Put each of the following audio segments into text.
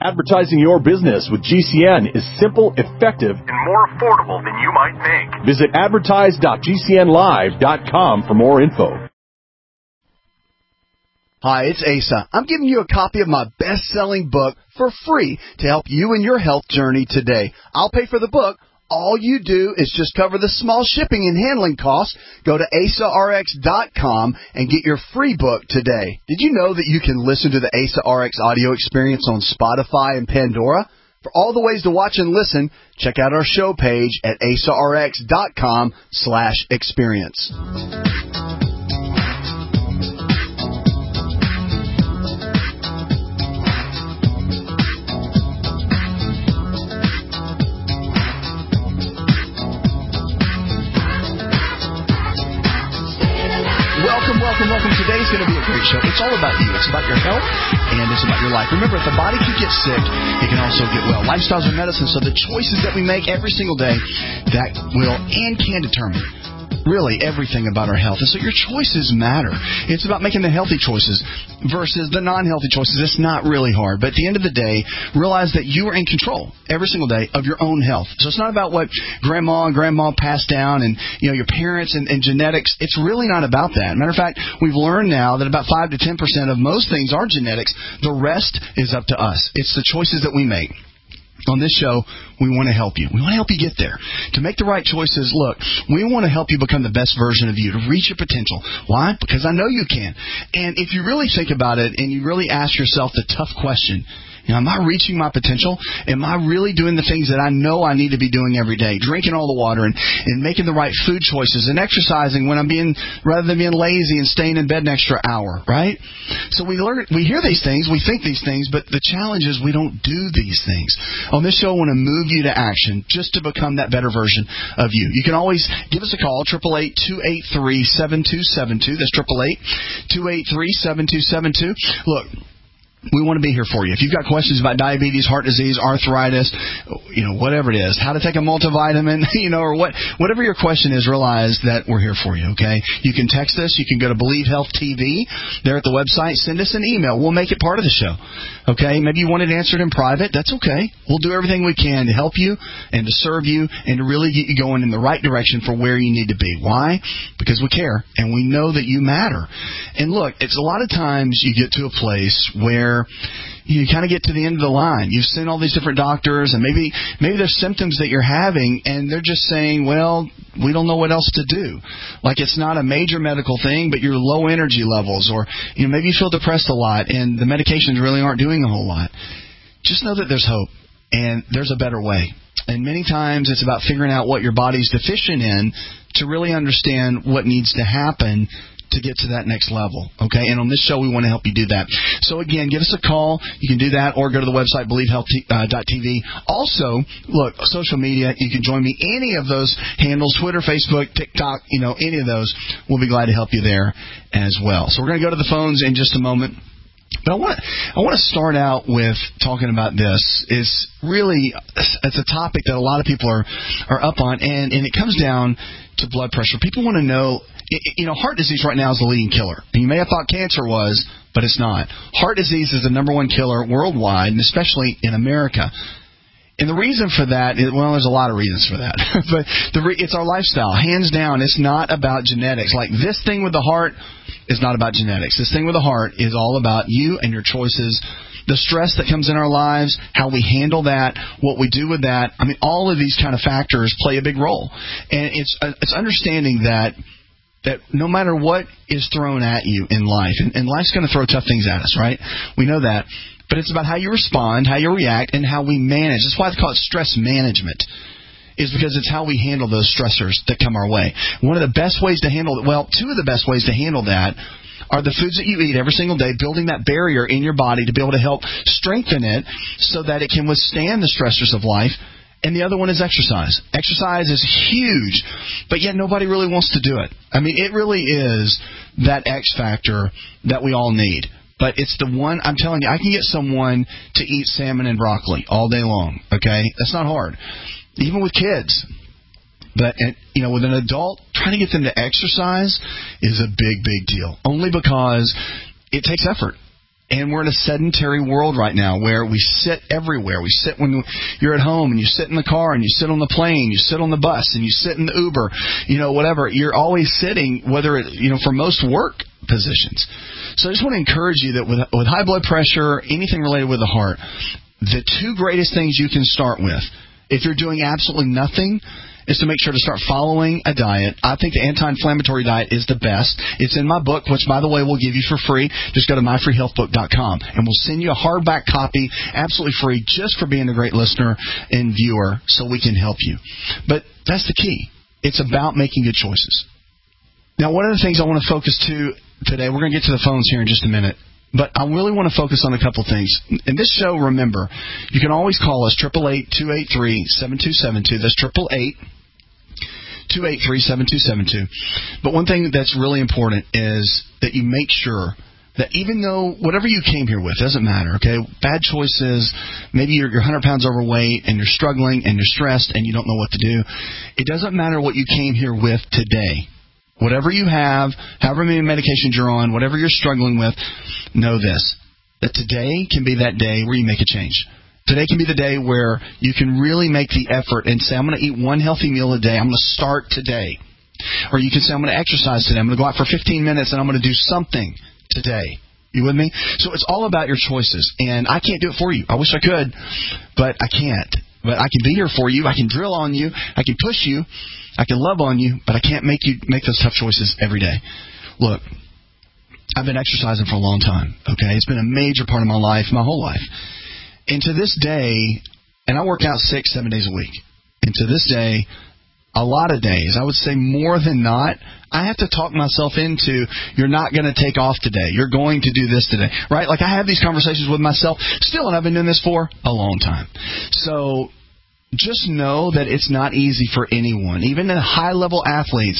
Advertising your business with GCN is simple, effective, and more affordable than you might think. Visit advertise.gcnlive.com for more info. Hi, it's Asa. I'm giving you a copy of my best-selling book for free to help you in your health journey today. I'll pay for the book. All you do is just cover the small shipping and handling costs. Go to AsaRx.com and get your free book today. Did you know that you can listen to the Asa RX audio experience on Spotify and Pandora? For all the ways to watch and listen, check out our show page at AsaRx.com/experience. Welcome. Today's going to be a great show. It's all about you. It's about your health, and it's about your life. Remember, if the body can get sick, it can also get well. Lifestyles are medicine, so the choices that we make every single day, that will and can determine really everything about our health. And so your choices matter. It's about making the healthy choices versus the non-healthy choices. It's not really hard. But at the end of the day, realize that you are in control every single day of your own health. So it's not about what grandma and grandma passed down and your parents and genetics. It's really not about that. Matter of fact, we've learned now that about 5 to 10% of most things are genetics. The rest is up to us. It's the choices that we make. On this show, we want to help you. We want to help you get there. To make the right choices, look, we want to help you become the best version of you, to reach your potential. Why? Because I know you can. And if you really think about it and you really ask yourself the tough question, am I reaching my potential? Am I really doing the things that I know I need to be doing every day? Drinking all the water and making the right food choices and exercising when rather than being lazy and staying in bed an extra hour, right? So we hear these things, we think these things, but the challenge is we don't do these things. On this show, I want to move you to action just to become that better version of you. You can always give us a call, 888-283-7272. That's 888-283-7272. Look, we want to be here for you. If you've got questions about diabetes, heart disease, arthritis, whatever it is, how to take a multivitamin, or whatever your question is, realize that we're here for you, okay? You can text us. You can go to Believe Health TV there at the website. Send us an email. We'll make it part of the show, okay? Maybe you want it answered in private. That's okay. We'll do everything we can to help you and to serve you and to really get you going in the right direction for where you need to be. Why? Because we care and we know that you matter. And look, it's a lot of times you get to a place where you kind of get to the end of the line. You've seen all these different doctors, and maybe there's symptoms that you're having, and they're just saying, well, we don't know what else to do. Like it's not a major medical thing, but you're low energy levels, or maybe you feel depressed a lot, and the medications really aren't doing a whole lot. Just know that there's hope, and there's a better way. And many times it's about figuring out what your body's deficient in to really understand what needs to happen to get to that next level, okay? And on this show, we want to help you do that. So, again, give us a call. You can do that or go to the website, believehealth.tv. Also, look, social media, you can join me. Any of those handles, Twitter, Facebook, TikTok, any of those, we'll be glad to help you there as well. So we're going to go to the phones in just a moment. But I want to start out with talking about this. It's a topic that a lot of people are up on, and it comes down to blood pressure. People want to know, heart disease right now is the leading killer. And you may have thought cancer was, but it's not. Heart disease is the number one killer worldwide, and especially in America. And the reason for that is, there's a lot of reasons for that. But it's our lifestyle. Hands down, it's not about genetics. Like this thing with the heart is not about genetics. This thing with the heart is all about you and your choices, the stress that comes in our lives, how we handle that, what we do with that. All of these kind of factors play a big role. And it's understanding that no matter what is thrown at you in life, and life's going to throw tough things at us, right? We know that. But it's about how you respond, how you react, and how we manage. That's why they call it stress management, is because it's how we handle those stressors that come our way. One of the best ways to handle it, two of the best ways to handle that are the foods that you eat every single day, building that barrier in your body to be able to help strengthen it so that it can withstand the stressors of life. And the other one is exercise. Exercise is huge, but yet nobody really wants to do it. It really is that X factor that we all need. But it's the one, I'm telling you, I can get someone to eat salmon and broccoli all day long, okay? That's not hard. Even with kids. But, with an adult, trying to get them to exercise is a big, big deal. Only because it takes effort. And we're in a sedentary world right now where we sit everywhere. We sit when you're at home, and you sit in the car, and you sit on the plane, you sit on the bus, and you sit in the Uber, whatever. You're always sitting, whether for most work positions. So I just want to encourage you that with high blood pressure, anything related with the heart, the two greatest things you can start with, if you're doing absolutely nothing, is to make sure to start following a diet. I think the anti-inflammatory diet is the best. It's in my book, which, by the way, we'll give you for free. Just go to myfreehealthbook.com, and we'll send you a hardback copy, absolutely free, just for being a great listener and viewer, so we can help you. But that's the key. It's about making good choices. Now, one of the things I want to focus to today, we're going to get to the phones here in just a minute, but I really want to focus on a couple things. In this show, remember, you can always call us, 888-283-7272. That's 888-283-7272. But one thing that's really important is that you make sure that even though whatever you came here with, doesn't matter, okay? Bad choices, maybe you're 100 pounds overweight and you're struggling and you're stressed and you don't know what to do. It doesn't matter what you came here with today. Whatever you have, however many medications you're on, whatever you're struggling with, know this, that today can be that day where you make a change. Today can be the day where you can really make the effort and say, I'm going to eat one healthy meal a day. I'm going to start today. Or you can say, I'm going to exercise today. I'm going to go out for 15 minutes and I'm going to do something today. You with me? So it's all about your choices. And I can't do it for you. I wish I could, but I can't. But I can be here for you. I can drill on you. I can push you. I can love on you, but I can't make you make those tough choices every day. Look, I've been exercising for a long time, okay? It's been a major part of my life, my whole life. And to this day, and I work out 6-7 days a week, and to this day, a lot of days, I would say more than not, I have to talk myself into, you're not going to take off today. You're going to do this today, right? Like I have these conversations with myself still, and I've been doing this for a long time. So just know that it's not easy for anyone. Even the high-level athletes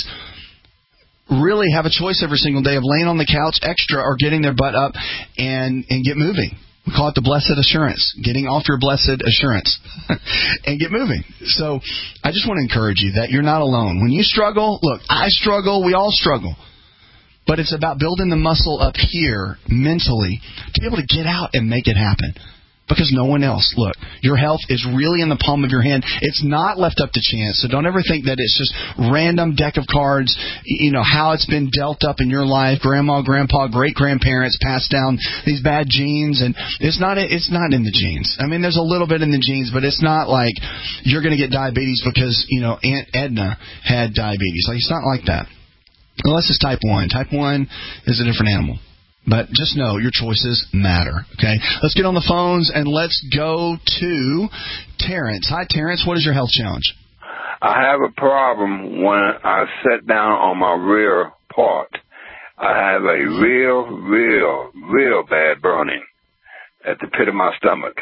really have a choice every single day of laying on the couch extra or getting their butt up and get moving. We call it the blessed assurance, getting off your blessed assurance and get moving. So I just want to encourage you that you're not alone. When you struggle, look, I struggle, we all struggle. But it's about building the muscle up here mentally to be able to get out and make it happen. Because no one else. Look, your health is really in the palm of your hand. It's not left up to chance. So don't ever think that it's just random deck of cards, how it's been dealt up in your life, grandma, grandpa, great-grandparents passed down these bad genes. And it's not in the genes. I mean, there's a little bit in the genes, but it's not like you're going to get diabetes because, Aunt Edna had diabetes. Like, it's not like that. Unless it's type 1. Type 1 is a different animal. But just know your choices matter, okay? Let's get on the phones and let's go to Terrence. Hi, Terrence. What is your health challenge? I have a problem when I sit down on my rear part. I have a real bad burning at the pit of my stomach.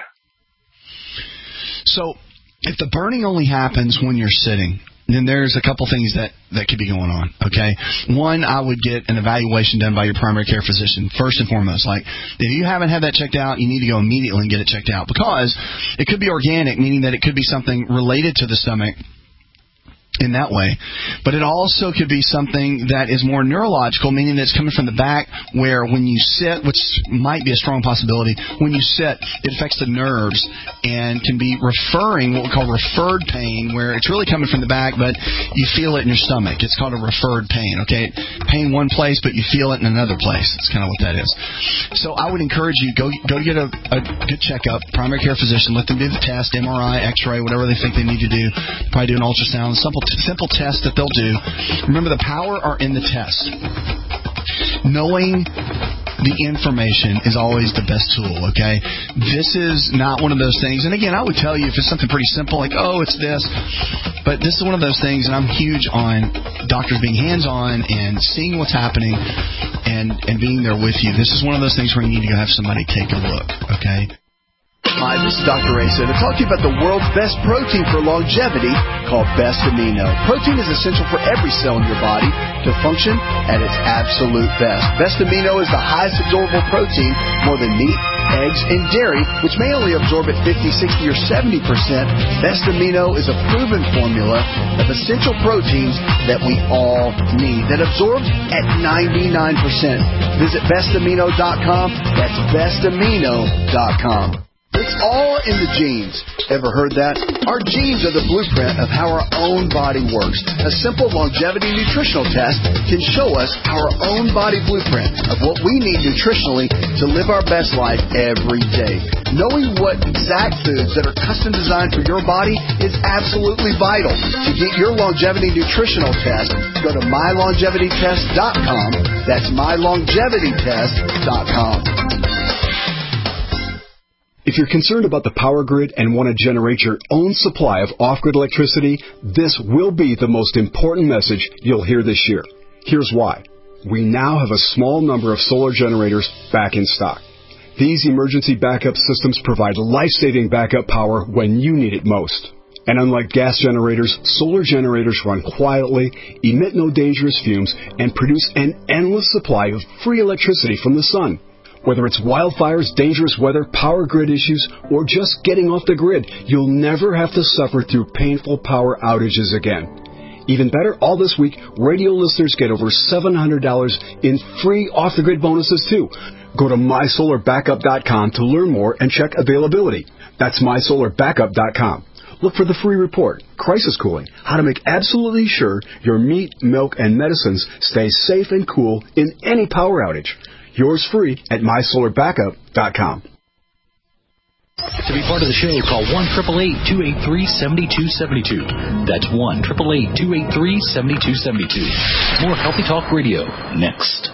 So if the burning only happens when you're sitting, then there's a couple things that could be going on, okay? One, I would get an evaluation done by your primary care physician, first and foremost. Like, if you haven't had that checked out, you need to go immediately and get it checked out because it could be organic, meaning that it could be something related to the stomach in that way. But it also could be something that is more neurological, meaning that it's coming from the back where when you sit, which might be a strong possibility, when you sit, it affects the nerves and can be referring, what we call referred pain, where it's really coming from the back, but you feel it in your stomach. It's called a referred pain, okay? Pain one place, but you feel it in another place. That's kind of what that is. So I would encourage you, go get a good checkup, primary care physician, let them do the test, MRI, X-ray, whatever they think they need to do, probably do an ultrasound, simple test that they'll do. Remember, the power are in the test. Knowing the information is always the best tool, okay? This is not one of those things. And again, I would tell you if it's something pretty simple, like, oh, it's this. But this is one of those things, and I'm huge on doctors being hands-on and seeing what's happening and being there with you. This is one of those things where you need to go have somebody take a look, okay? Hi, this is Dr. Asa to talk to you about the world's best protein for longevity called Best Amino. Protein is essential for every cell in your body to function at its absolute best. Best Amino is the highest absorbable protein, more than meat, eggs, and dairy, which may only absorb at 50, 60, or 70%, Best Amino is a proven formula of essential proteins that we all need, that absorb at 99%. Visit bestamino.com. That's bestamino.com. It's all in the genes. Ever heard that? Our genes are the blueprint of how our own body works. A simple longevity nutritional test can show us our own body blueprint of what we need nutritionally to live our best life every day. Knowing what exact foods that are custom designed for your body is absolutely vital. To get your longevity nutritional test, go to mylongevitytest.com. That's mylongevitytest.com. If you're concerned about the power grid and want to generate your own supply of off-grid electricity, this will be the most important message you'll hear this year. Here's why. We now have a small number of solar generators back in stock. These emergency backup systems provide life-saving backup power when you need it most. And unlike gas generators, solar generators run quietly, emit no dangerous fumes, and produce an endless supply of free electricity from the sun. Whether it's wildfires, dangerous weather, power grid issues, or just getting off the grid, you'll never have to suffer through painful power outages again. Even better, all this week, radio listeners get over $700 in free off-the-grid bonuses, too. Go to mysolarbackup.com to learn more and check availability. That's mysolarbackup.com. Look for the free report, Crisis Cooling, how to make absolutely sure your meat, milk, and medicines stay safe and cool in any power outage. Yours free at mysolarbackup.com. To be part of the show, call 1-888-283-7272. That's 1-888-283-7272. More Healthy Talk Radio next.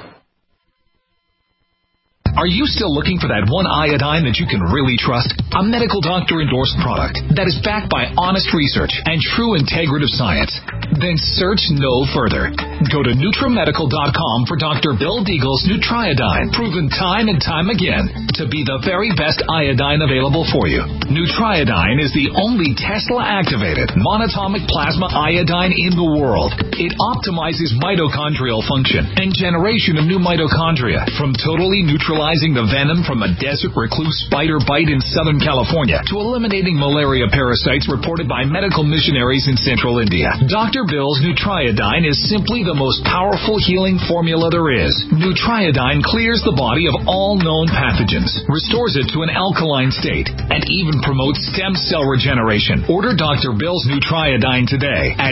Are you still looking for that one iodine that you can really trust? A medical doctor endorsed product that is backed by honest research and true integrative science? Then search no further. Go to NutriMedical.com for Dr. Bill Deagle's Nutriodine, proven time and time again to be the very best iodine available for you. Nutriodine is the only Tesla-activated monatomic plasma iodine in the world. It optimizes mitochondrial function and generation of new mitochondria, from totally neutralizing the venom from a desert recluse spider bite in Southern California to eliminating malaria parasites reported by medical missionaries in Central India. Dr. Bill's Nutriodine is simply the most powerful healing formula there is. Nutriodine clears the body of all known pathogens, restores it to an alkaline state, and even promotes stem cell regeneration. Order Dr. Bill's Nutriodine today at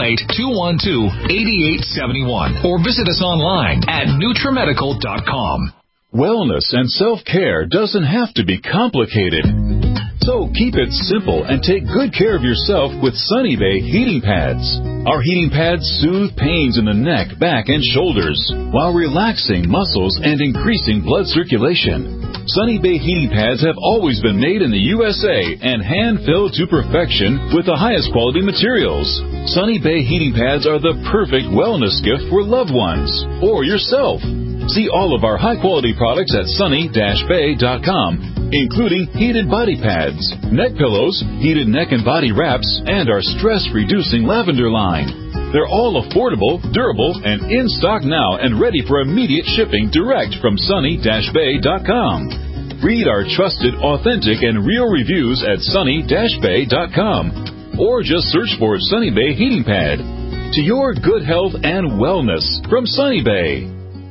888-212-8871 or visit us online at NutriMedical.com. Wellness and self-care doesn't have to be complicated. So keep it simple and take good care of yourself with Sunny Bay heating pads. Our heating pads soothe pains in the neck, back, and shoulders while relaxing muscles and increasing blood circulation. Sunny Bay heating pads have always been made in the USA and hand-filled to perfection with the highest quality materials. Sunny Bay heating pads are the perfect wellness gift for loved ones or yourself. See all of our high-quality products at sunny-bay.com, including heated body pads, neck pillows, heated neck and body wraps, and our stress-reducing lavender line. They're all affordable, durable, and in stock now and ready for immediate shipping direct from sunny-bay.com. Read our trusted, authentic, and real reviews at sunny-bay.com, or just search for Sunny Bay Heating Pad. To your good health and wellness from Sunny Bay.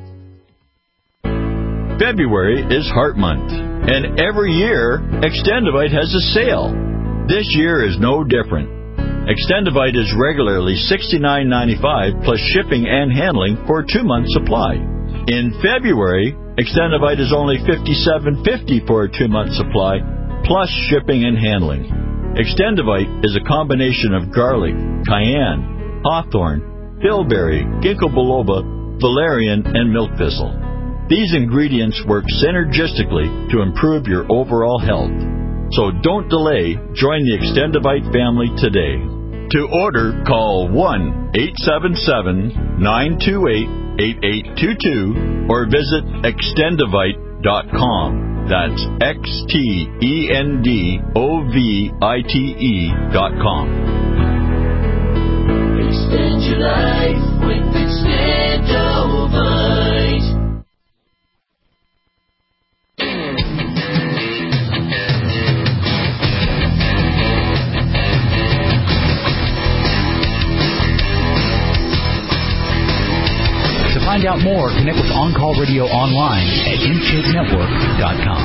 February is Heart Month, and every year, Extendivite has a sale. This year is no different. Extendivite is regularly $69.95 plus shipping and handling for a 2-month supply. In February, Extendivite is only $57.50 for a 2-month supply plus shipping and handling. Extendivite is a combination of garlic, cayenne, hawthorn, bilberry, ginkgo biloba, valerian, and milk thistle. These ingredients work synergistically to improve your overall health. So don't delay. Join the Extendivite family today. To order, call 1-877-928-8822 or visit extendivite.com. That's XTENDOVITE.com. Extend your life with Extendivite. find out more, connect with On Call Radio online at IntakeNetwork.com.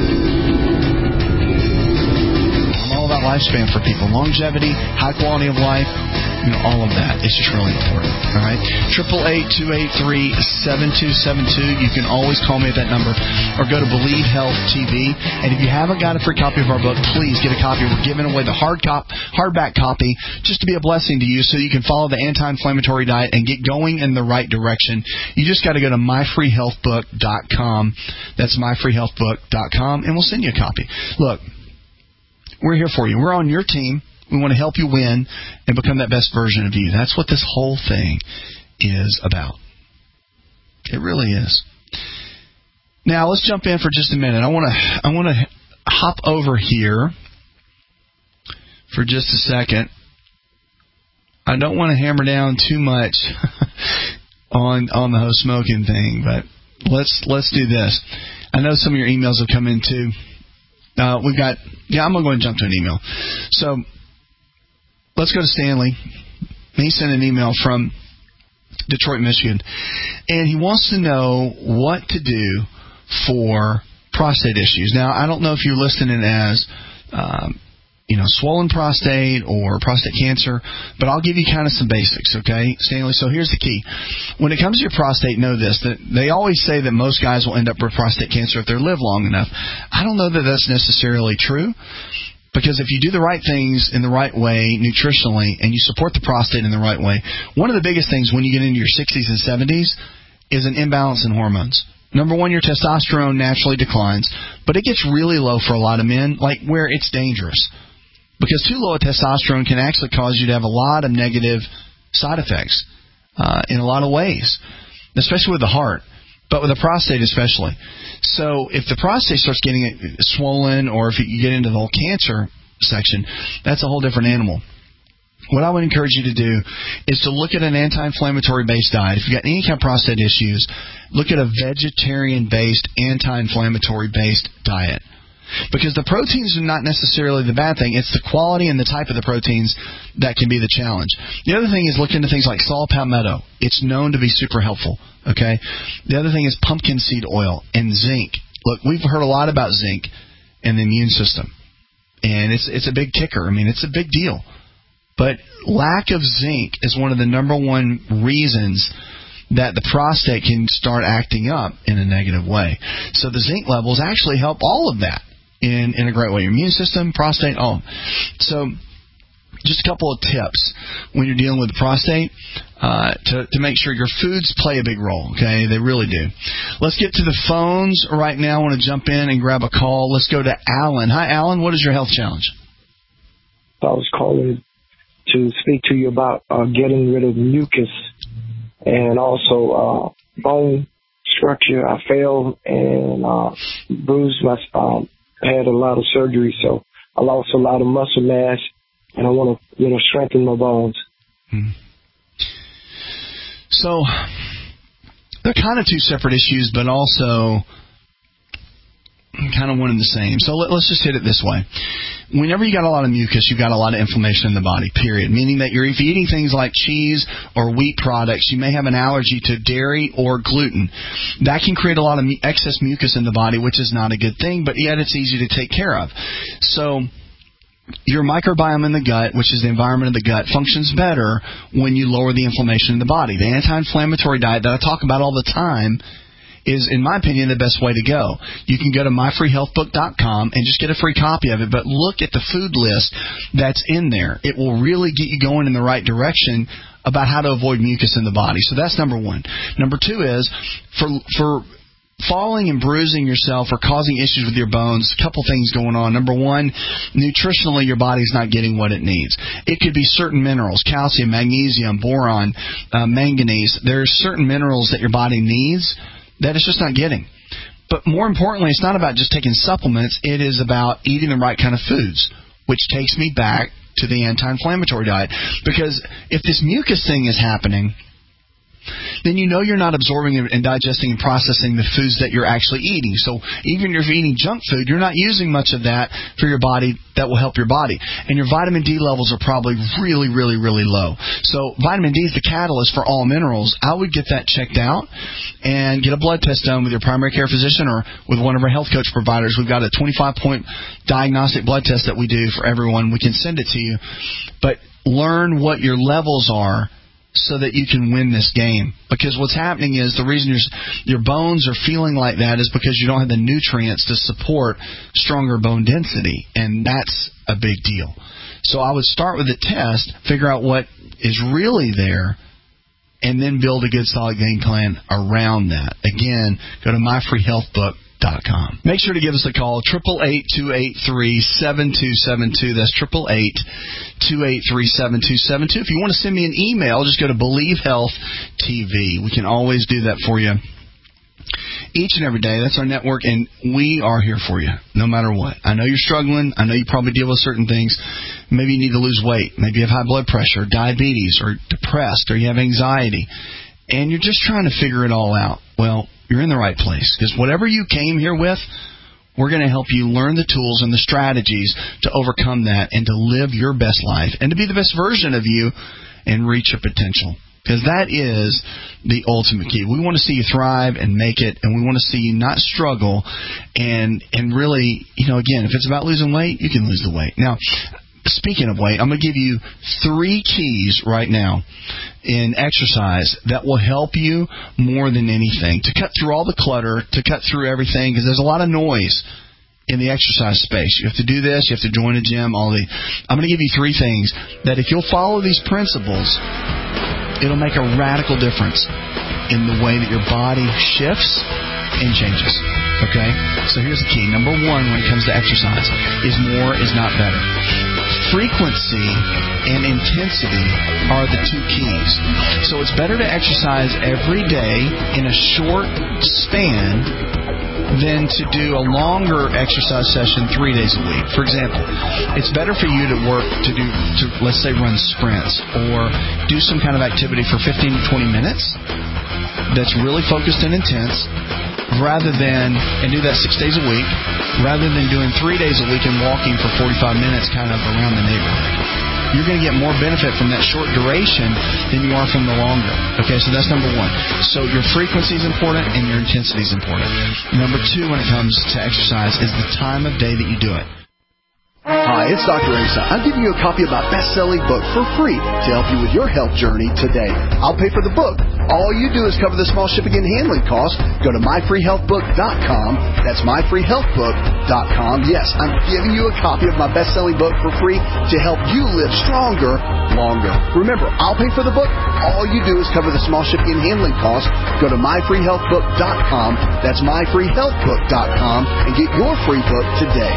I'm all about lifespan for people. Longevity, high quality of life, all of that. It's just really important. All right? 888-283-7272. You can always call me at that number or go to Believe Health TV. And if you haven't got a free copy of our book, please get a copy. We're giving away the hardback copy just to be a blessing to you so you can follow the anti-inflammatory diet and get going in the right direction. You just got to go to myfreehealthbook.com. That's myfreehealthbook.com, and we'll send you a copy. Look, we're here for you. We're on your team. We want to help you win and become that best version of you. That's what this whole thing is about. It really is. Now, let's jump in for just a minute. I want to hop over here for just a second. I don't want to hammer down too much on the whole smoking thing, but let's do this. I know some of your emails have come in too. I'm going to go and jump to an email. So, let's go to Stanley. He sent an email from Detroit, Michigan, and he wants to know what to do for prostate issues. Now, I don't know if you're listing it as, swollen prostate or prostate cancer, but I'll give you kind of some basics, okay, Stanley? So here's the key. When it comes to your prostate, know this, that they always say that most guys will end up with prostate cancer if they live long enough. I don't know that that's necessarily true. Because if you do the right things in the right way nutritionally and you support the prostate in the right way, one of the biggest things when you get into your 60s and 70s is an imbalance in hormones. Number one, your testosterone naturally declines, but it gets really low for a lot of men, like where it's dangerous. Because too low a testosterone can actually cause you to have a lot of negative side effects in a lot of ways, especially with the heart. But with the prostate especially. So if the prostate starts getting swollen or if you get into the whole cancer section, that's a whole different animal. What I would encourage you to do is to look at an anti-inflammatory based diet. If you've got any kind of prostate issues, look at a vegetarian-based, anti-inflammatory based diet. Because the proteins are not necessarily the bad thing. It's the quality and the type of the proteins that can be the challenge. The other thing is look into things like saw palmetto. It's known to be super helpful. Okay. The other thing is pumpkin seed oil and zinc. Look, we've heard a lot about zinc and the immune system. And it's a big kicker. I mean, it's a big deal. But lack of zinc is one of the number one reasons that the prostate can start acting up in a negative way. So the zinc levels actually help all of that in a great way. Your immune system, prostate, all. So just a couple of tips when you're dealing with the prostate to make sure your foods play a big role, okay? They really do. Let's get to the phones right now. I want to jump in and grab a call. Let's go to Alan. Hi, Alan. What is your health challenge? I was calling to speak to you about getting rid of mucus and also bone structure. I fell and bruised my I had a lot of surgery, so I lost a lot of muscle mass, and I want to, strengthen my bones. So they're kind of two separate issues, but also kind of one and the same. So let's just hit it this way. Whenever you got a lot of mucus, you've got a lot of inflammation in the body, period. Meaning that if you're eating things like cheese or wheat products, you may have an allergy to dairy or gluten. That can create a lot of excess mucus in the body, which is not a good thing, but yet it's easy to take care of. So your microbiome in the gut, which is the environment of the gut, functions better when you lower the inflammation in the body. The anti-inflammatory diet that I talk about all the time is, in my opinion, the best way to go. You can go to myfreehealthbook.com and just get a free copy of it, but look at the food list that's in there. It will really get you going in the right direction about how to avoid mucus in the body. So that's number one. Number two is, for falling and bruising yourself or causing issues with your bones, a couple things going on. Number one, nutritionally, your body's not getting what it needs. It could be certain minerals, calcium, magnesium, boron, manganese. There's certain minerals that your body needs that it's just not getting. But more importantly, it's not about just taking supplements. It is about eating the right kind of foods, which takes me back to the anti-inflammatory diet. Because if this mucus thing is happening, then you know you're not absorbing and digesting and processing the foods that you're actually eating. So even if you're eating junk food, you're not using much of that for your body that will help your body. And your vitamin D levels are probably really, really, really low. So vitamin D is the catalyst for all minerals. I would get that checked out and get a blood test done with your primary care physician or with one of our health coach providers. We've got a 25-point diagnostic blood test that we do for everyone. We can send it to you. But learn what your levels are so that you can win this game. Because what's happening is the reason your bones are feeling like that is because you don't have the nutrients to support stronger bone density. And that's a big deal. So I would start with the test, figure out what is really there, and then build a good solid game plan around that. Again, go to myfreehealthbook.com. Make sure to give us a call, 888-283-7272. That's 888-283-7272. If you want to send me an email, just go to Believe Health TV. We can always do that for you. Each and every day, that's our network, and we are here for you, no matter what. I know you're struggling. I know you probably deal with certain things. Maybe you need to lose weight. Maybe you have high blood pressure, diabetes, or depressed, or you have anxiety, and you're just trying to figure it all out. Well, you're in the right place, because whatever you came here with, we're going to help you learn the tools and the strategies to overcome that and to live your best life and to be the best version of you and reach your potential. Because that is the ultimate key. We want to see you thrive and make it, and we want to see you not struggle. And really, again, if it's about losing weight, you can lose the weight. Now, speaking of weight, I'm going to give you 3 keys right now in exercise that will help you more than anything to cut through all the clutter, to cut through everything, because there's a lot of noise in the exercise space. You have to do this, you have to join a gym, I'm going to give you 3 things that if you'll follow these principles, it'll make a radical difference in the way that your body shifts and changes. Okay? So here's the key. Number 1 when it comes to exercise is more is not better. Frequency and intensity are the 2 keys. So it's better to exercise every day in a short span than to do a longer exercise session 3 days a week. For example, it's better for you to let's say run sprints or do some kind of activity for 15 to 20 minutes that's really focused and intense and do that 6 days a week rather than doing 3 days a week and walking for 45 minutes kind of around the neighborhood. You're going to get more benefit from that short duration than you are from the longer. Okay, so that's number 1. So your frequency is important and your intensity is important. Number 2 when it comes to exercise is the time of day that you do it. Hi, it's Dr. Asa. I'm giving you a copy of my best-selling book for free to help you with your health journey today. I'll pay for the book. All you do is cover the small shipping and handling costs. Go to myfreehealthbook.com. That's myfreehealthbook.com. Yes, I'm giving you a copy of my best-selling book for free to help you live stronger, longer. Remember, I'll pay for the book. All you do is cover the small shipping and handling costs. Go to myfreehealthbook.com. That's myfreehealthbook.com and get your free book today.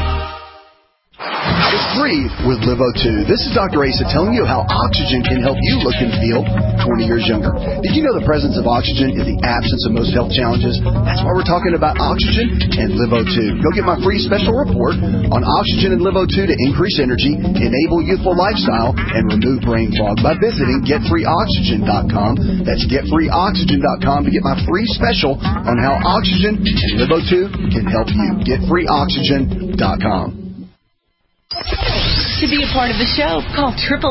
It's free with LiveO2. This is Dr. Asa telling you how oxygen can help you look and feel 20 years younger. Did you know the presence of oxygen is the absence of most health challenges? That's why we're talking about oxygen and LiveO2. Go get my free special report on oxygen and LiveO2 to increase energy, enable youthful lifestyle, and remove brain fog by visiting GetFreeOxygen.com. That's GetFreeOxygen.com to get my free special on how oxygen and LiveO2 can help you. GetFreeOxygen.com. To be a part of the show, call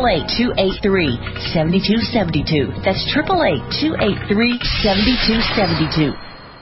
888-283-7272. That's 888-283-7272.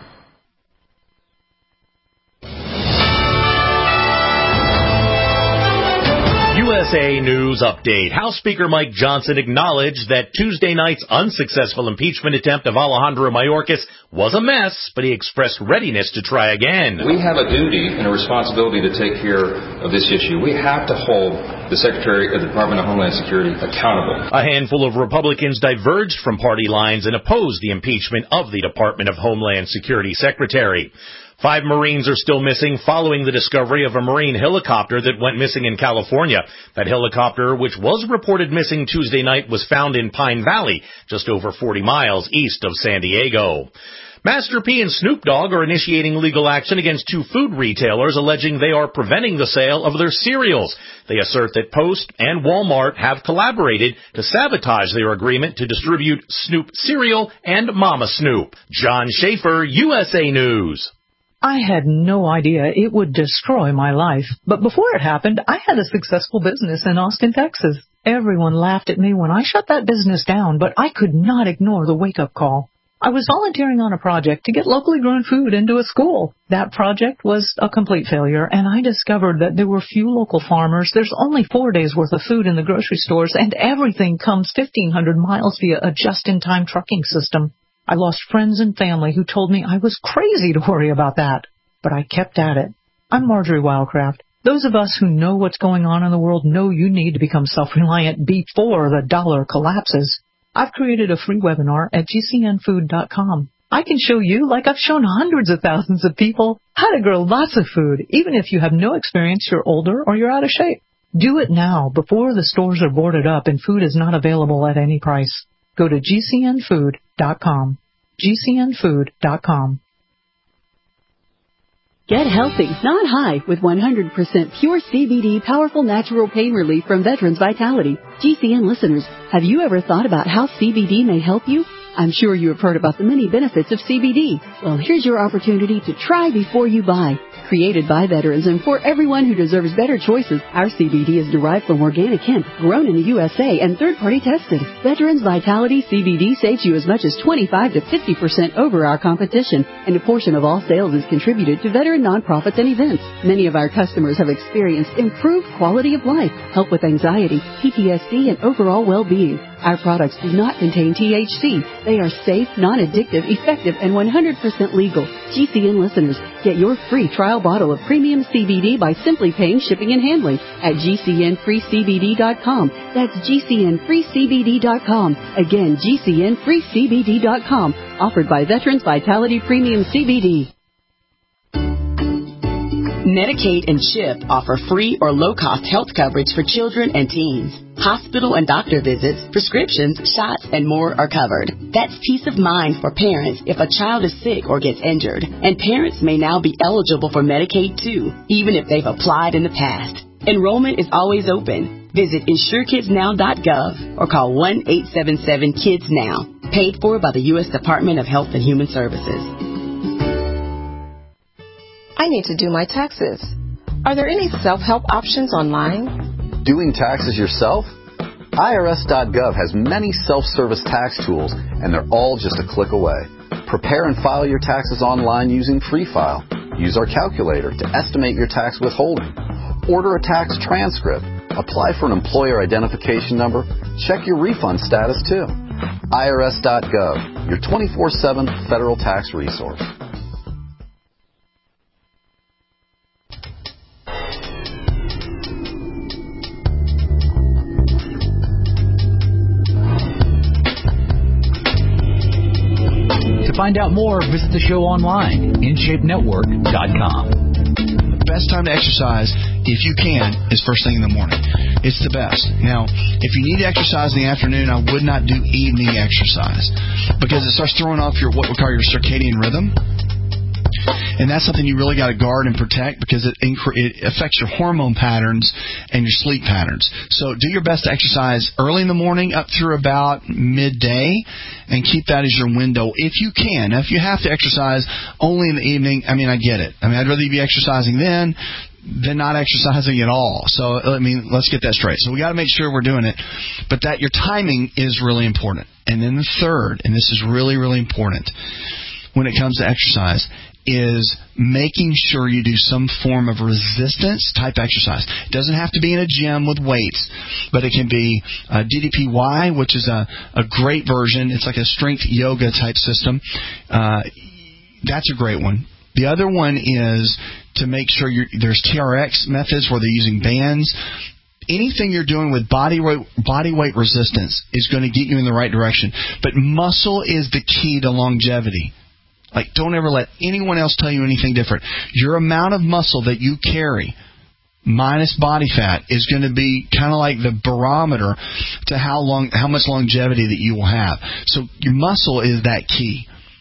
USA News Update. House Speaker Mike Johnson acknowledged that Tuesday night's unsuccessful impeachment attempt of Alejandro Mayorkas was a mess, but he expressed readiness to try again. We have a duty and a responsibility to take care of this issue. We have to hold the Secretary of the Department of Homeland Security accountable. A handful of Republicans diverged from party lines and opposed the impeachment of the Department of Homeland Security Secretary. 5 Marines are still missing following the discovery of a Marine helicopter that went missing in California. That helicopter, which was reported missing Tuesday night, was found in Pine Valley, just over 40 miles east of San Diego. Master P and Snoop Dogg are initiating legal action against 2 food retailers alleging they are preventing the sale of their cereals. They assert that Post and Walmart have collaborated to sabotage their agreement to distribute Snoop cereal and Mama Snoop. John Schaefer, USA News. I had no idea it would destroy my life. But before it happened, I had a successful business in Austin, Texas. Everyone laughed at me when I shut that business down, but I could not ignore the wake-up call. I was volunteering on a project to get locally grown food into a school. That project was a complete failure, and I discovered that there were few local farmers. There's only 4 days' worth of food in the grocery stores, and everything comes 1,500 miles via a just-in-time trucking system. I lost friends and family who told me I was crazy to worry about that. But I kept at it. I'm Marjorie Wildcraft. Those of us who know what's going on in the world know you need to become self-reliant before the dollar collapses. I've created a free webinar at gcnfood.com. I can show you, like I've shown hundreds of thousands of people, how to grow lots of food, even if you have no experience, you're older, or you're out of shape. Do it now, before the stores are boarded up and food is not available at any price. Go to gcnfood.com. gcnfood.com. Get healthy, not high, with 100% pure CBD powerful natural pain relief from Veterans Vitality. GCN listeners, have you ever thought about how CBD may help you? I'm sure you have heard about the many benefits of CBD. Well, here's your opportunity to try before you buy. Created by veterans and for everyone who deserves better choices, our CBD is derived from organic hemp, grown in the USA, and third-party tested. Veterans Vitality CBD saves you as much as 25 to 50% over our competition, and a portion of all sales is contributed to veteran nonprofits and events. Many of our customers have experienced improved quality of life, help with anxiety, PTSD, and overall well-being. Our products do not contain THC. They are safe, non-addictive, effective, and 100% legal. GCN listeners, get your free trial bottle of premium CBD by simply paying shipping and handling at GCNFreeCBD.com. That's GCNFreeCBD.com. Again, GCNFreeCBD.com. Offered by Veterans Vitality Premium CBD. Medicaid and CHIP offer free or low-cost health coverage for children and teens. Hospital and doctor visits, prescriptions, shots, and more are covered. That's peace of mind for parents if a child is sick or gets injured. And parents may now be eligible for Medicaid, too, even if they've applied in the past. Enrollment is always open. Visit InsureKidsNow.gov or call 1-877-KIDS-NOW. Paid for by the U.S. Department of Health and Human Services. I need to do my taxes. Are there any self-help options online? Doing taxes yourself? IRS.gov has many self-service tax tools, and they're all just a click away. Prepare and file your taxes online using Free File. Use our calculator to estimate your tax withholding. Order a tax transcript. Apply for an employer identification number. Check your refund status, too. IRS.gov, your 24/7 federal tax resource. To find out more, visit the show online, InShapeNetwork.com. The best time to exercise, if you can, is first thing in the morning. It's the best. Now, if you need to exercise in the afternoon, I would not do evening exercise because it starts throwing off your what we call your circadian rhythm. And that's something you really got to guard and protect because it affects your hormone patterns and your sleep patterns. So do your best to exercise early in the morning up through about midday and keep that as your window if you can. Now, if you have to exercise only in the evening, I get it. I'd rather you be exercising then than not exercising at all. So, let's get that straight. So we got to make sure we're doing it. But that your timing is really important. And then the third, and this is really, really important when it comes to exercise, is making sure you do some form of resistance type exercise. It doesn't have to be in a gym with weights, but it can be DDPY, which is a great version. It's like a strength yoga type system. That's a great one. The other one is to make sure there's TRX methods where they're using bands. Anything you're doing with body weight resistance is going to get you in the right direction. But muscle is the key to longevity. Don't ever let anyone else tell you anything different. Your amount of muscle that you carry, minus body fat, is going to be kind of like the barometer to how much longevity that you will have. So your muscle is that key.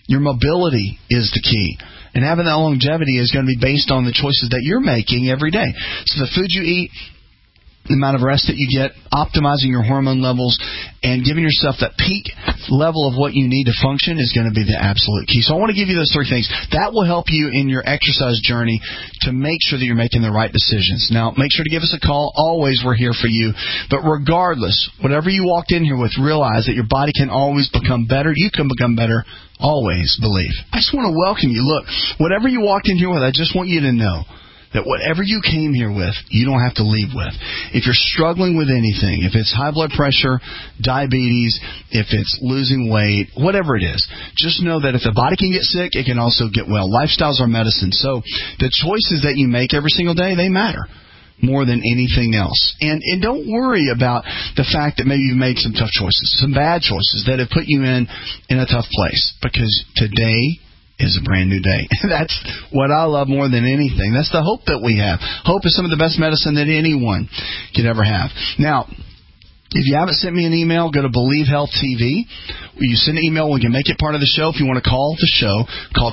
Your mobility is the key. And having that longevity is going to be based on the choices that you're making every day. So the food you eat, the amount of rest that you get, optimizing your hormone levels, and giving yourself that peak level of what you need to function is going to be the absolute key. So I want to give you those 3 things. That will help you in your exercise journey to make sure that you're making the right decisions. Now, make sure to give us a call. Always, we're here for you. But regardless, whatever you walked in here with, realize that your body can always become better. You can become better. Always believe. I just want to welcome you. Look, whatever you walked in here with, I just want you to know that whatever you came here with, you don't have to leave with. If you're struggling with anything, if it's high blood pressure, diabetes, if it's losing weight, whatever it is, just know that if the body can get sick, it can also get well. Lifestyles are medicine. So the choices that you make every single day, they matter more than anything else. And don't worry about the fact that maybe you've made some tough choices, some bad choices that have put you in a tough place, because today is a brand new day. That's what I love more than anything. That's the hope that we have. Hope is some of the best medicine that anyone could ever have. Now, if you haven't sent me an email, go to Believe Health TV. You send an email, we can make it part of the show. If you want to call the show, call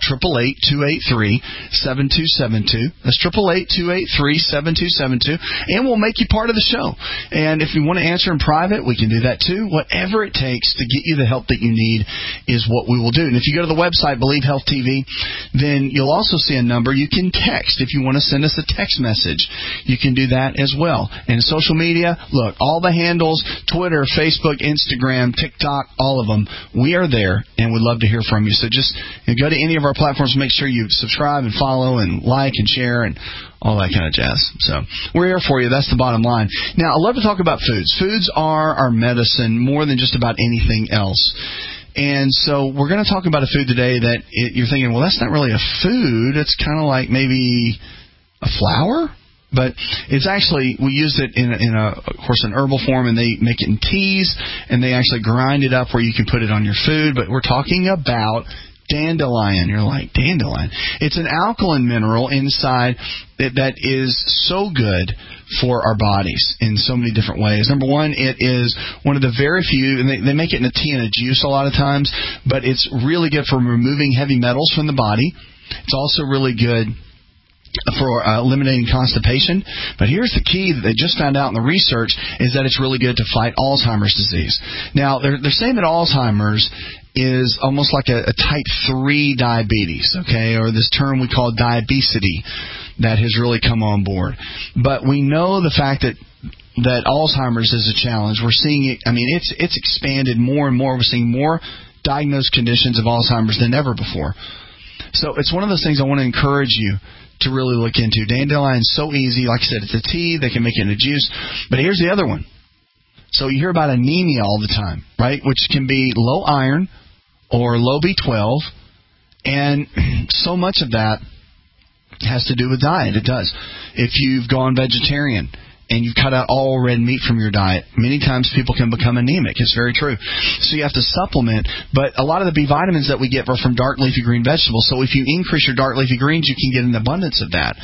888-283-7272. That's 888-283-7272. And we'll make you part of the show. And if you want to answer in private, we can do that too. Whatever it takes to get you the help that you need is what we will do. And if you go to the website, Believe Health TV, then you'll also see a number you can text. If you want to send us a text message, you can do that as well. And social media, look, all the handles, Twitter, Facebook, Instagram, TikTok, all of them. We are there, and we'd love to hear from you. So just go to any of our platforms, make sure you subscribe and follow and like and share and all that kind of jazz. So we're here for you. That's the bottom line. Now, I love to talk about foods. Foods are our medicine more than just about anything else. And so we're going to talk about a food today that you're thinking, well, that's not really a food. It's kind of like maybe a flower. But it's actually, we use it of course, an herbal form, and they make it in teas, and they actually grind it up where you can put it on your food. But we're talking about dandelion. You're like, dandelion? It's an alkaline mineral inside that is so good for our bodies in so many different ways. Number one, it is one of the very few, and they make it in a tea and a juice a lot of times, but it's really good for removing heavy metals from the body. It's also really good for eliminating constipation. But here's the key that they just found out in the research is that it's really good to fight Alzheimer's disease. Now, they're saying that Alzheimer's is almost like a type 3 diabetes, okay, or this term we call diabesity that has really come on board. But we know the fact that Alzheimer's is a challenge. We're seeing it, it's expanded more and more. We're seeing more diagnosed conditions of Alzheimer's than ever before. So it's one of those things I want to encourage you to really look into. Dandelion is so easy. Like I said, it's a tea. They can make it in a juice. But here's the other one. So you hear about anemia all the time, right? Which can be low iron or low B12. And so much of that has to do with diet. It does. If you've gone vegetarian and you've cut out all red meat from your diet, many times people can become anemic. It's very true. So you have to supplement. But a lot of the B vitamins that we get are from dark leafy green vegetables. So if you increase your dark leafy greens, you can get an abundance of that.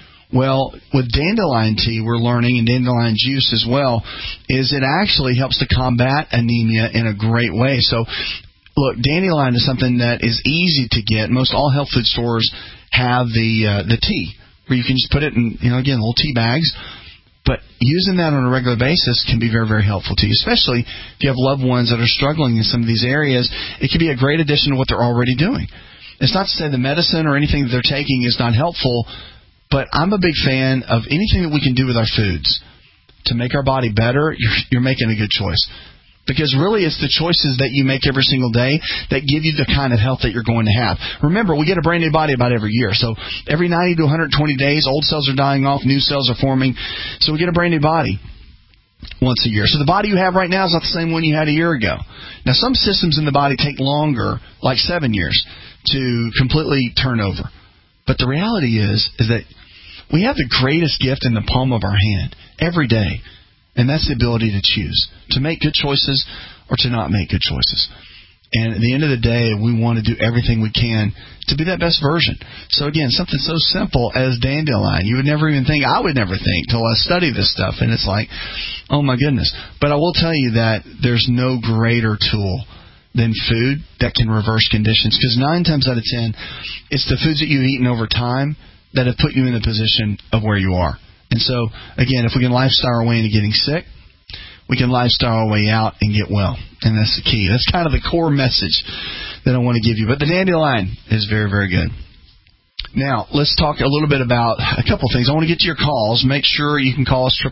Well, with dandelion tea, we're learning, and dandelion juice as well, is it actually helps to combat anemia in a great way. So, look, dandelion is something that is easy to get. Most all health food stores have the tea, where you can just put it in, again, little tea bags. But using that on a regular basis can be very, very helpful to you, especially if you have loved ones that are struggling in some of these areas. It can be a great addition to what they're already doing. It's not to say the medicine or anything that they're taking is not helpful, but I'm a big fan of anything that we can do with our foods to make our body better. You're making a good choice. Because really it's the choices that you make every single day that give you the kind of health that you're going to have. Remember, we get a brand new body about every year. So every 90 to 120 days, old cells are dying off, new cells are forming. So we get a brand new body once a year. So the body you have right now is not the same one you had a year ago. Now, some systems in the body take longer, like 7 years, to completely turn over. But the reality is that we have the greatest gift in the palm of our hand every day. And that's the ability to choose, to make good choices or to not make good choices. And at the end of the day, we want to do everything we can to be that best version. So again, something so simple as dandelion. You would never even think, I would never think till I study this stuff. And it's like, oh my goodness. But I will tell you that there's no greater tool than food that can reverse conditions. Because 9 times out of 10, it's the foods that you've eaten over time that have put you in the position of where you are. And so, again, if we can lifestyle our way into getting sick, we can lifestyle our way out and get well. And that's the key. That's kind of the core message that I want to give you. But the dandelion is very, very good. Now, let's talk a little bit about a couple things. I want to get to your calls. Make sure you can call us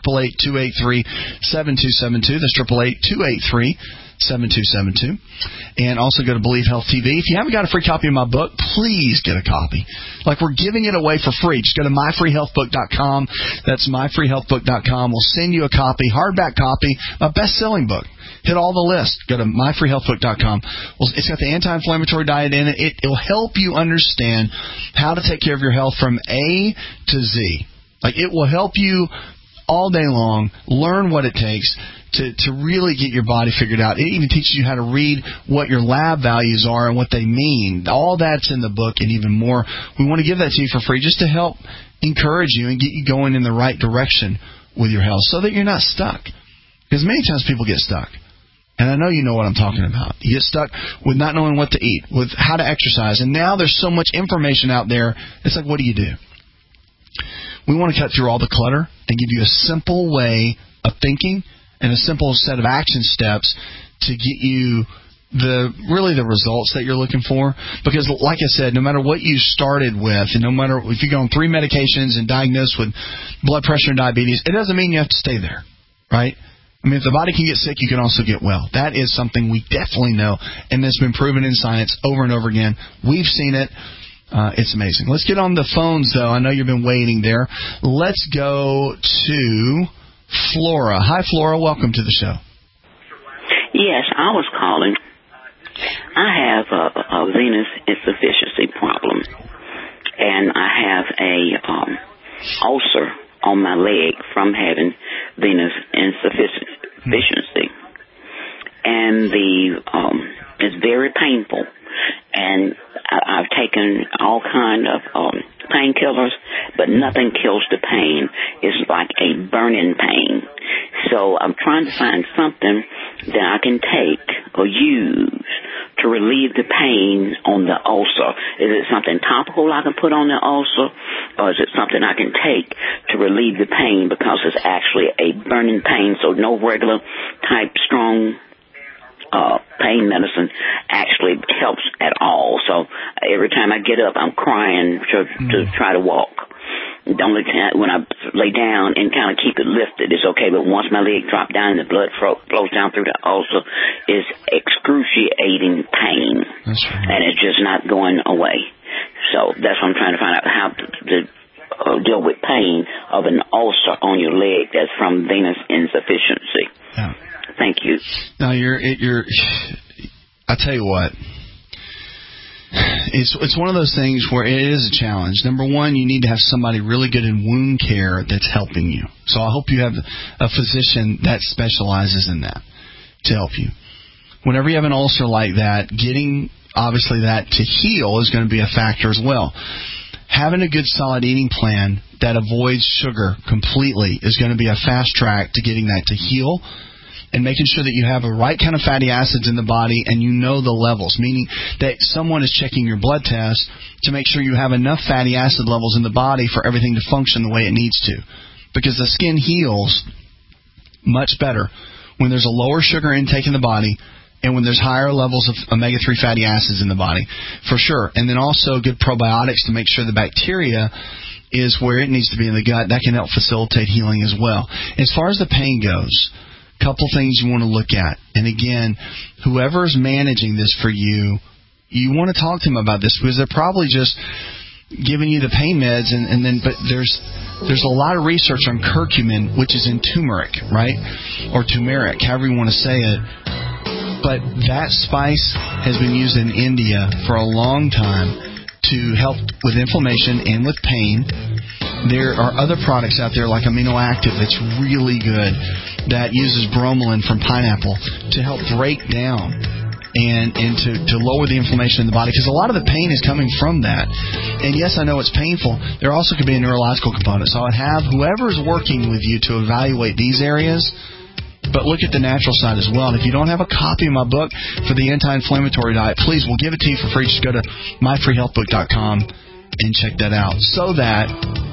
888-283-7272. That's 888-283-7272. And also go to Believe Health TV. If you haven't got a free copy of my book, please get a copy. Like, we're giving it away for free. Just go to myfreehealthbook.com. That's myfreehealthbook.com. We'll send you a copy, hardback copy, a best-selling book. Hit all the lists. Go to myfreehealthbook.com. Well, it's got the anti-inflammatory diet in it. It will help you understand how to take care of your health from A to Z. Like, it will help you all day long learn what it takes to really get your body figured out. It even teaches you how to read what your lab values are and what they mean. All that's in the book and even more. We want to give that to you for free just to help encourage you and get you going in the right direction with your health so that you're not stuck. Because many times people get stuck. And I know you know what I'm talking about. You get stuck with not knowing what to eat, with how to exercise. And now there's so much information out there. It's like, what do you do? We want to cut through all the clutter and give you a simple way of thinking and a simple set of action steps to get you the results that you're looking for. Because, like I said, no matter what you started with, and no matter if you're on 3 medications and diagnosed with blood pressure and diabetes, it doesn't mean you have to stay there, right? I mean, if the body can get sick, you can also get well. That is something we definitely know, and it's been proven in science over and over again. We've seen it. It's amazing. Let's get on the phones, though. I know you've been waiting there. Let's go to Flora. Hi, Flora. Welcome to the show. Yes, I was calling. I have a venous insufficiency problem, and I have a ulcer on my leg from having venous insufficiency, and it's very painful. And I've taken all kind of painkillers, but nothing kills the pain. It's like a burning pain. So I'm trying to find something that I can take or use to relieve the pain on the ulcer. Is it something topical I can put on the ulcer, or is it something I can take to relieve the pain because it's actually a burning pain, so no regular type strong pain medicine actually helps at all. So every time I get up, I'm crying to try to walk. When I lay down and kind of keep it lifted, it's okay. But once my leg drops down and the blood flows down through the ulcer, it's excruciating pain. And it's just not going away. So that's what I'm trying to find out, how to deal with pain of an ulcer on your leg that's from venous insufficiency. Yeah. Thank you. Now, I tell you what, it's one of those things where it is a challenge. Number one, you need to have somebody really good in wound care that's helping you. So I hope you have a physician that specializes in that to help you. Whenever you have an ulcer like that, getting, obviously, that to heal is going to be a factor as well. Having a good solid eating plan that avoids sugar completely is going to be a fast track to getting that to heal, and making sure that you have the right kind of fatty acids in the body and you know the levels, meaning that someone is checking your blood test to make sure you have enough fatty acid levels in the body for everything to function the way it needs to. Because the skin heals much better when there's a lower sugar intake in the body and when there's higher levels of omega-3 fatty acids in the body, for sure. And then also good probiotics to make sure the bacteria is where it needs to be in the gut. That can help facilitate healing as well. As far as the pain goes, couple things you want to look at. And again, whoever's managing this for you, you want to talk to them about this, because they're probably just giving you the pain meds, but there's a lot of research on curcumin, which is in turmeric, right? Or turmeric, however you want to say it. But that spice has been used in India for a long time to help with inflammation and with pain. There are other products out there like Amino Active that's really good that uses bromelain from pineapple to help break down and to lower the inflammation in the body, because a lot of the pain is coming from that. And yes, I know it's painful. There also could be a neurological component. So I'd have whoever's working with you to evaluate these areas but look at the natural side as well. And if you don't have a copy of my book for the anti-inflammatory diet, please, we'll give it to you for free. Just go to myfreehealthbook.com and check that out so that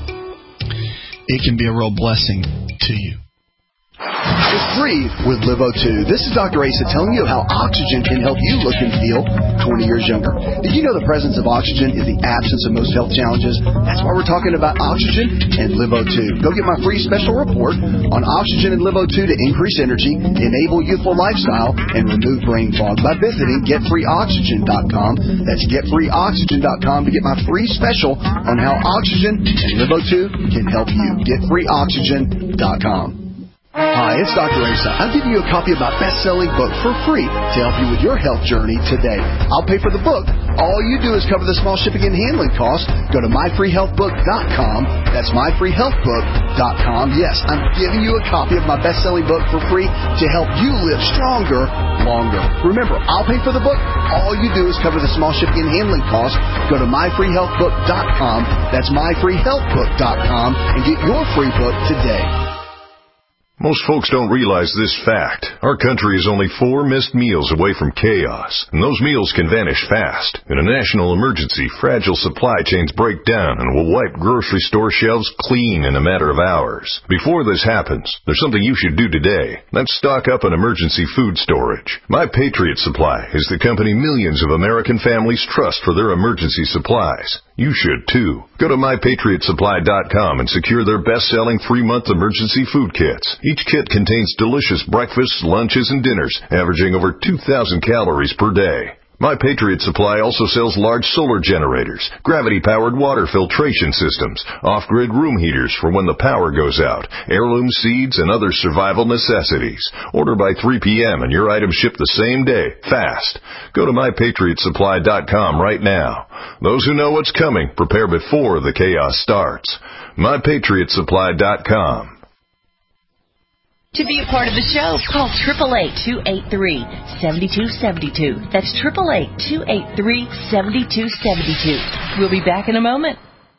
it can be a real blessing to you. It's free with LiveO2. This is Dr. Asa telling you how oxygen can help you look and feel 20 years younger. Did you know the presence of oxygen is the absence of most health challenges? That's why we're talking about oxygen and LiveO2. Go get my free special report on oxygen and LiveO2 to increase energy, enable youthful lifestyle, and remove brain fog by visiting GetFreeOxygen.com. That's GetFreeOxygen.com to get my free special on how oxygen and LiveO2 can help you. GetFreeOxygen.com. Hi, it's Dr. Asa. I'm giving you a copy of my best-selling book for free to help you with your health journey today. I'll pay for the book. All you do is cover the small shipping and handling costs. Go to myfreehealthbook.com. That's myfreehealthbook.com. Yes, I'm giving you a copy of my best-selling book for free to help you live stronger, longer. Remember, I'll pay for the book. All you do is cover the small shipping and handling costs. Go to myfreehealthbook.com. That's myfreehealthbook.com and get your free book today. Most folks don't realize this fact. Our country is only 4 missed meals away from chaos, and those meals can vanish fast. In a national emergency, fragile supply chains break down and will wipe grocery store shelves clean in a matter of hours. Before this happens, there's something you should do today. That's stock up on emergency food storage. My Patriot Supply is the company millions of American families trust for their emergency supplies. You should too. Go to mypatriotsupply.com and secure their best-selling 3-month emergency food kits. Each kit contains delicious breakfasts, lunches, and dinners, averaging over 2,000 calories per day. My Patriot Supply also sells large solar generators, gravity-powered water filtration systems, off-grid room heaters for when the power goes out, heirloom seeds, and other survival necessities. Order by 3 p.m. and your items ship the same day, fast. Go to mypatriotsupply.com right now. Those who know what's coming prepare before the chaos starts. mypatriotsupply.com. To be a part of the show, call 888-283-7272. That's 888-283-7272. We'll be back in a moment.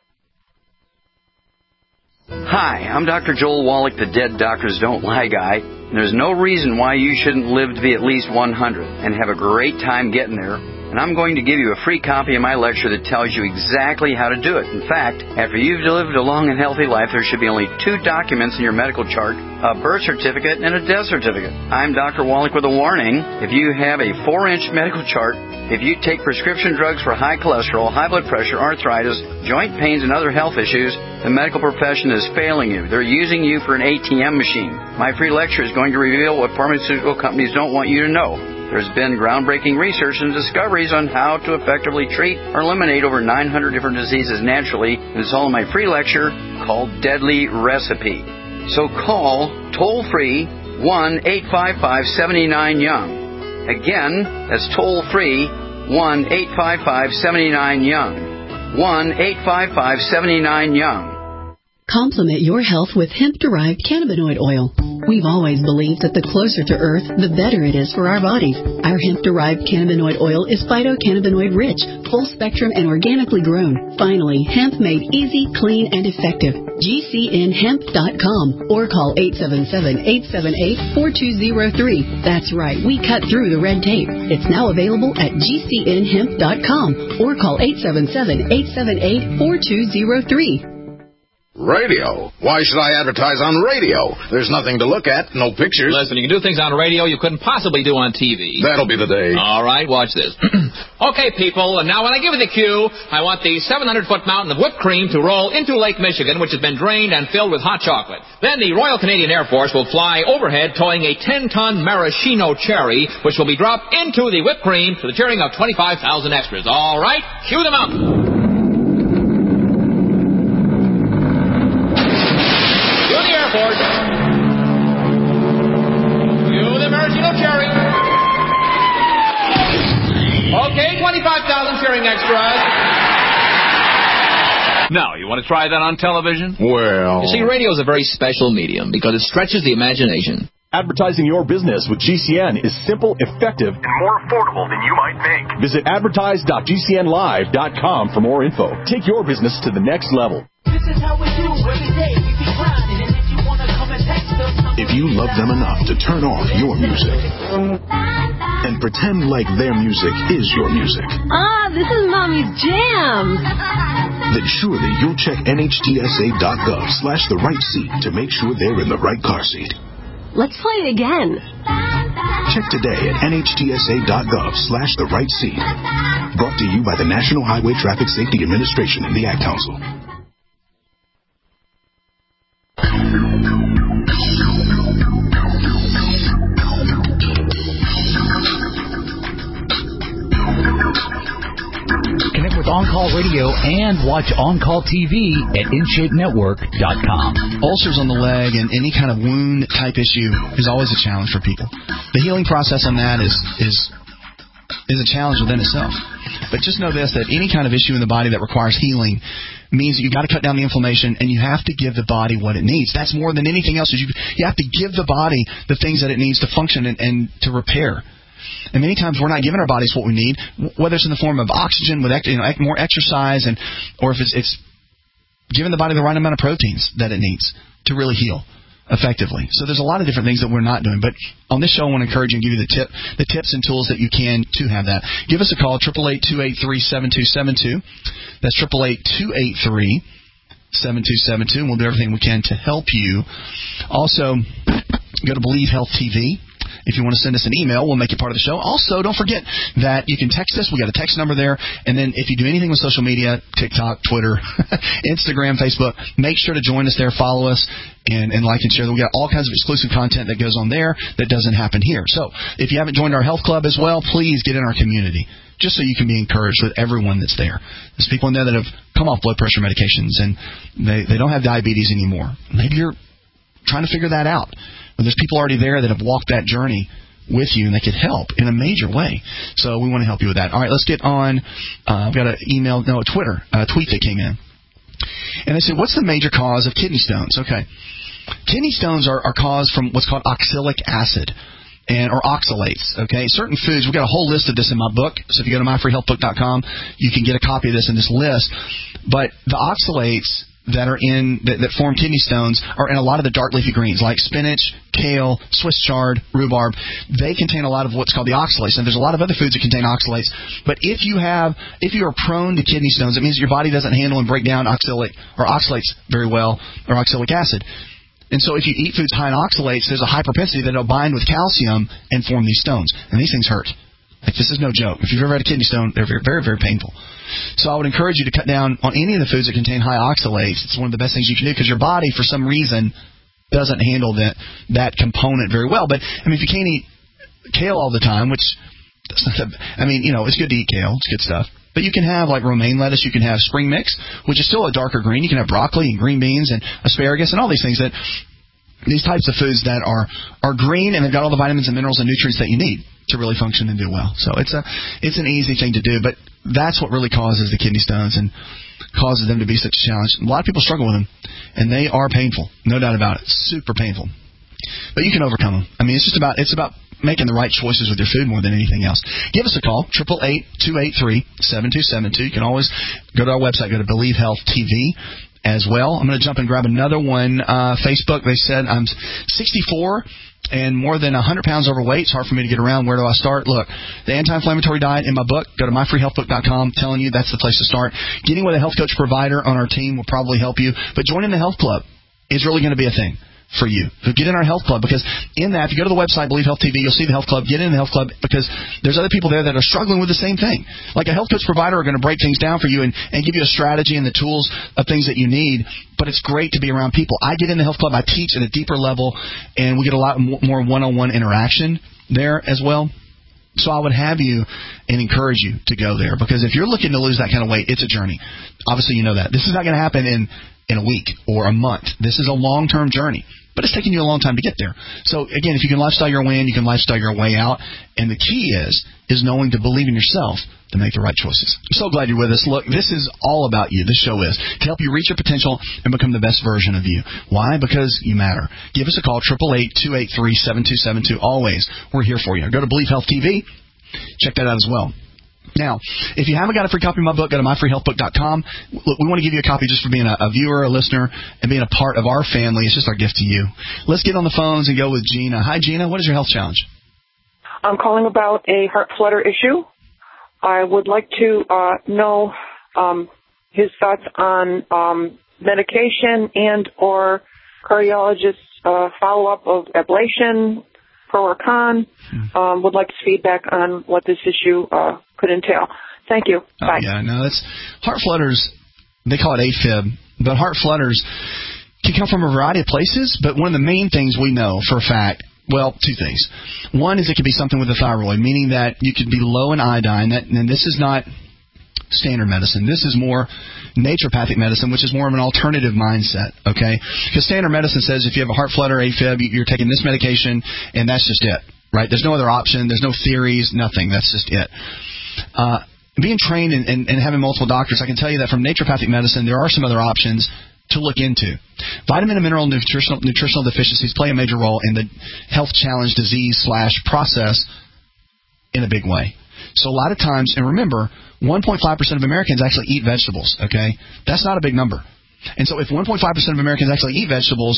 Hi, I'm Dr. Joel Wallach, the Dead Doctors Don't Lie guy. And there's no reason why you shouldn't live to be at least 100 and have a great time getting there. And I'm going to give you a free copy of my lecture that tells you exactly how to do it. In fact, after you've lived a long and healthy life, there should be only 2 documents in your medical chart, a birth certificate and a death certificate. I'm Dr. Wallach with a warning. If you have a 4-inch medical chart, if you take prescription drugs for high cholesterol, high blood pressure, arthritis, joint pains, and other health issues, the medical profession is failing you. They're using you for an ATM machine. My free lecture is going to reveal what pharmaceutical companies don't want you to know. There's been groundbreaking research and discoveries on how to effectively treat or eliminate over 900 different diseases naturally. And it's all in my free lecture called Deadly Recipe. So call toll-free 1-855-79-YOUNG. Again, that's toll-free 1-855-79-YOUNG. 1-855-79-YOUNG. Complement your health with hemp-derived cannabinoid oil. We've always believed that the closer to Earth, the better it is for our bodies. Our hemp-derived cannabinoid oil is phytocannabinoid-rich, full-spectrum, and organically grown. Finally, hemp made easy, clean, and effective. GCNhemp.com or call 877-878-4203. That's right, we cut through the red tape. It's now available at GCNhemp.com or call 877-878-4203. Radio? Why should I advertise on radio? There's nothing to look at, no pictures. Listen, you can do things on radio you couldn't possibly do on TV. That'll be the day. All right, watch this. Okay, people, and now when I give you the cue, I want the 700-foot mountain of whipped cream to roll into Lake Michigan, which has been drained and filled with hot chocolate. Then the Royal Canadian Air Force will fly overhead towing a 10-ton maraschino cherry, which will be dropped into the whipped cream to the cheering of 25,000 extras. All right, cue the mountain. Ford. You the maraschino cherry. Okay, 25,000 cheering extras. Now, you want to try that on television? Well... You see, radio is a very special medium because it stretches the imagination. Advertising your business with GCN is simple, effective, and more affordable than you might think. Visit advertise.gcnlive.com for more info. Take your business to the next level. This is how we do every day. We be grinding, and if you want to come and text If you love them enough to turn off your music and pretend like their music is your music, this is Mommy's jam. then surely you'll check NHTSA.gov/the right seat to make sure they're in the right car seat. Let's play it again. Check today at NHTSA.gov/the right seat. Brought to you by the National Highway Traffic Safety Administration and the Ad Council. Connect with On-Call Radio and watch On-Call TV at InShapeNetwork.com. Ulcers on the leg and any kind of wound type issue is always a challenge for people. The healing process on that is a challenge within itself. But just know this, that any kind of issue in the body that requires healing means that you've got to cut down the inflammation and you have to give the body what it needs. That's more than anything else. You have to give the body the things that it needs to function and to repair. And many times we're not giving our bodies what we need, whether it's in the form of oxygen with more exercise, or if it's giving the body the right amount of proteins that it needs to really heal effectively. So there's a lot of different things that we're not doing. But on this show, I want to encourage you and give you the tips and tools that you can to have that. Give us a call, 888-283-7272. That's 888-283-7272, and we'll do everything we can to help you. Also, go to Believe Health TV. If you want to send us an email, we'll make it part of the show. Also, don't forget that you can text us. We got a text number there. And then if you do anything with social media, TikTok, Twitter, Instagram, Facebook, make sure to join us there, follow us, and like and share. We got all kinds of exclusive content that goes on there that doesn't happen here. So if you haven't joined our health club as well, please get in our community, just so you can be encouraged with everyone that's there. There's people in there that have come off blood pressure medications, and they don't have diabetes anymore. Maybe you're trying to figure that out. But there's people already there that have walked that journey with you, and they could help in a major way. So we want to help you with that. All right, let's get on. I've got a tweet that came in. And they said, what's the major cause of kidney stones? Okay. Kidney stones are caused from what's called oxalic acid. Or oxalates, okay? Certain foods, we've got a whole list of this in my book. So if you go to myfreehealthbook.com, you can get a copy of this in this list. But the oxalates that form kidney stones are in a lot of the dark leafy greens like spinach, kale, Swiss chard, rhubarb. They contain a lot of what's called the oxalates, and there's a lot of other foods that contain oxalates. But if you are prone to kidney stones, it means that your body doesn't handle and break down oxalates very well, or oxalic acid. And so if you eat foods high in oxalates, there's a high propensity that it'll bind with calcium and form these stones. And these things hurt. Like, this is no joke. If you've ever had a kidney stone, they're very, very, very painful. So I would encourage you to cut down on any of the foods that contain high oxalates. It's one of the best things you can do because your body, for some reason, doesn't handle that component very well. But, I mean, if you can't eat kale all the time, which, it's good to eat kale. It's good stuff. But you can have, like, romaine lettuce. You can have spring mix, which is still a darker green. You can have broccoli and green beans and asparagus and all these things these types of foods that are green, and they've got all the vitamins and minerals and nutrients that you need to really function and do well. So it's an easy thing to do, but that's what really causes the kidney stones and causes them to be such a challenge. A lot of people struggle with them, and they are painful, no doubt about it, super painful. But you can overcome them. I mean, it's about making the right choices with your food more than anything else. Give us a call, 888-283-7272. You can always go to our website, go to Believe Health TV as well. I'm going to jump and grab another one. Facebook, they said I'm 64 and more than 100 pounds overweight. It's hard for me to get around. Where do I start? Look, the anti-inflammatory diet in my book, go to myfreehealthbook.com. Telling you that's the place to start. Getting with a health coach provider on our team will probably help you. But joining the health club is really going to be a thing for you. So get in our health club, because in that, if you go to the website, Believe Health TV, you'll see the health club. Get in the health club, because there's other people there that are struggling with the same thing. Like a health coach provider are going to break things down for you and give you a strategy and the tools of things that you need. But it's great to be around people. I get in the health club. I teach at a deeper level, and we get a lot more one-on-one interaction there as well. So I would have you and encourage you to go there, because if you're looking to lose that kind of weight, it's a journey. Obviously, you know that. This is not going to happen in a week or a month. This is a long-term journey. But it's taking you a long time to get there. So, again, if you can lifestyle your way in, you can lifestyle your way out. And the key is knowing to believe in yourself to make the right choices. I'm so glad you're with us. Look, this is all about you. This show is to help you reach your potential and become the best version of you. Why? Because you matter. Give us a call, 888-283-7272. Always, we're here for you. Go to Believe Health TV. Check that out as well. Now, if you haven't got a free copy of my book, go to myfreehealthbook.com. Look, we want to give you a copy just for being a viewer, a listener, and being a part of our family. It's just our gift to you. Let's get on the phones and go with Gina. Hi, Gina. What is your health challenge? I'm calling about a heart flutter issue. I would like to know his thoughts on medication and or cardiologist follow-up of ablation, pro or con. Would like his feedback on what this issue could entail. Thank you. Bye. Yeah, no, that's heart flutters. They call it AFib, but heart flutters can come from a variety of places. But one of the main things we know for a fact, well, two things. One is it could be something with the thyroid, meaning that you could be low in iodine. And this is not standard medicine. This is more naturopathic medicine, which is more of an alternative mindset, okay? Because standard medicine says if you have a heart flutter, AFib, you're taking this medication, and that's just it, right? There's no other option. There's no theories, nothing. That's just it. Being trained and having multiple doctors, I can tell you that from naturopathic medicine, there are some other options to look into. Vitamin and mineral nutritional deficiencies play a major role in the health challenge disease/process in a big way. So a lot of times, and remember, 1.5% of Americans actually eat vegetables, okay? That's not a big number. And so if 1.5% of Americans actually eat vegetables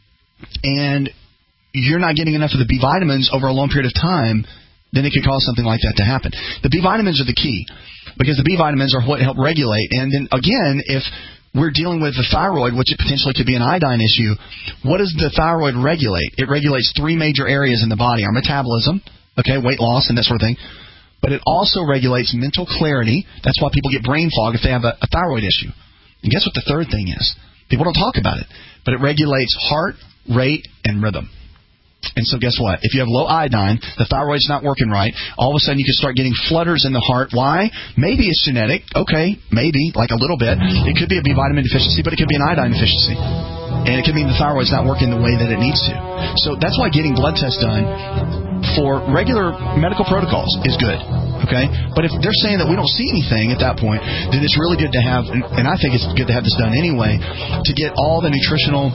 and you're not getting enough of the B vitamins over a long period of time, then it could cause something like that to happen. The B vitamins are the key because the B vitamins are what help regulate. And then, again, if we're dealing with the thyroid, which it potentially could be an iodine issue, what does the thyroid regulate? It regulates three major areas in the body. Our metabolism, okay, weight loss and that sort of thing. But it also regulates mental clarity. That's why people get brain fog if they have a thyroid issue. And guess what the third thing is? People don't talk about it. But it regulates heart rate and rhythm. And so guess what? If you have low iodine, the thyroid's not working right, all of a sudden you can start getting flutters in the heart. Why? Maybe it's genetic. Okay, maybe, like a little bit. It could be a B vitamin deficiency, but it could be an iodine deficiency. And it could mean the thyroid's not working the way that it needs to. So that's why getting blood tests done for regular medical protocols is good. Okay? But if they're saying that we don't see anything at that point, then it's really good to have, and I think it's good to have this done anyway, to get all the nutritional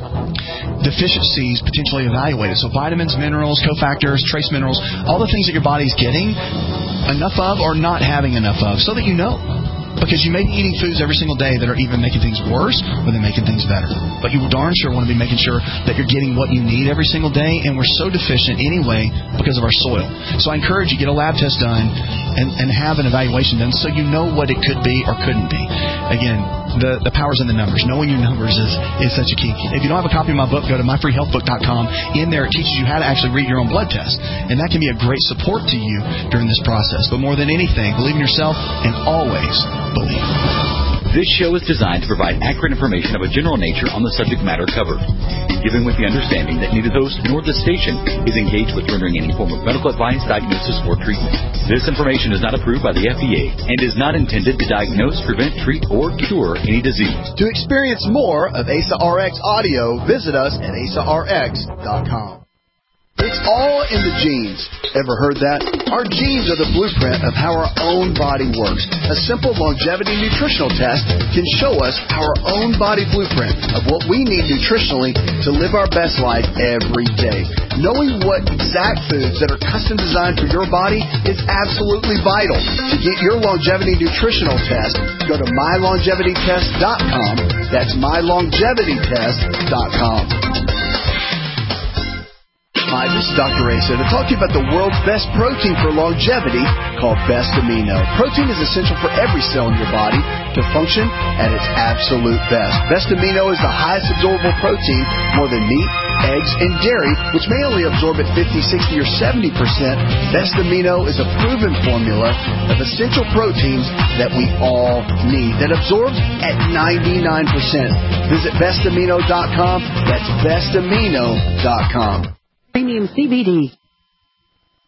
deficiencies potentially evaluated. So vitamins, minerals, cofactors, trace minerals, all the things that your body's getting enough of or not having enough of so that you know. Because you may be eating foods every single day that are even making things worse or they're making things better. But you darn sure want to be making sure that you're getting what you need every single day, and we're so deficient anyway because of our soil. So I encourage you, get a lab test done and have an evaluation done so you know what it could be or couldn't be. Again, the power's in the numbers. Knowing your numbers is such a key. If you don't have a copy of my book, go to myfreehealthbook.com. In there, it teaches you how to actually read your own blood test. And that can be a great support to you during this process. But more than anything, believe in yourself and always believe. This show is designed to provide accurate information of a general nature on the subject matter covered, given with the understanding that neither the host nor the station is engaged with rendering any form of medical advice, diagnosis, or treatment. This information is not approved by the FDA and is not intended to diagnose, prevent, treat, or cure any disease. To experience more of ASA RX audio, visit us at asarx.com. It's all in the genes. Ever heard that? Our genes are the blueprint of how our own body works. A simple longevity nutritional test can show us our own body blueprint of what we need nutritionally to live our best life every day. Knowing what exact foods that are custom designed for your body is absolutely vital. To get your longevity nutritional test, go to mylongevitytest.com. That's mylongevitytest.com. Hi, this is Dr. Asa to talk to you about the world's best protein for longevity called Best Amino. Protein is essential for every cell in your body to function at its absolute best. Best Amino is the highest absorbable protein, more than meat, eggs, and dairy, which may only absorb at 50, 60, or 70%. Best Amino is a proven formula of essential proteins that we all need that absorbs at 99%. Visit bestamino.com. That's bestamino.com. Premium CBD.